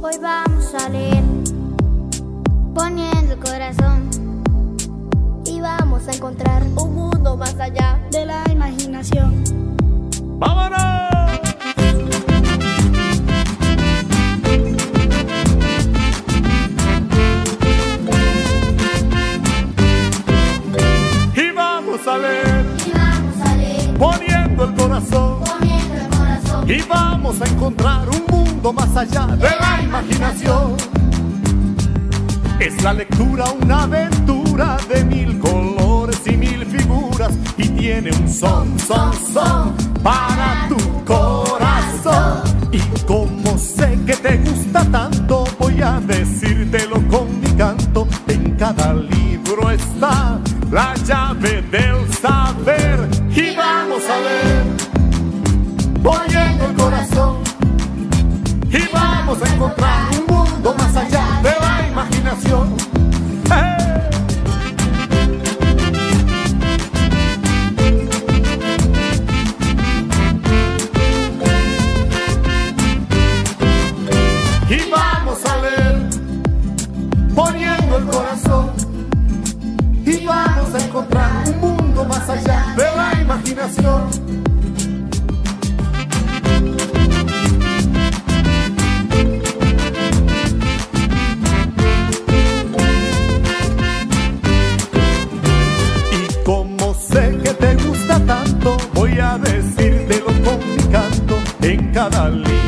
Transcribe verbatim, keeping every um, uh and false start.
Hoy vamos a leer, poniendo el corazón, y vamos a encontrar un mundo más allá de la imaginación. ¡Vámonos! Y vamos a leer, Y vamos a leer, poniendo el corazón, poniendo el corazón, y vamos a encontrar un mundo más allá de la imaginación. Es la lectura una aventura de mil colores y mil figuras, y tiene un son, son, son para tu corazón. Y como sé que te gusta tanto, voy a decírtelo con mi canto. En cada libro está la llave del saber, y vamos a ver, poniendo el corazón, y vamos a encontrar un mundo más allá de la imaginación. ¡Hey! Y vamos a leer, poniendo el corazón, y vamos a encontrar un mundo más allá de la imaginación. Sé que te gusta tanto, voy a decírtelo con mi canto. En cada libro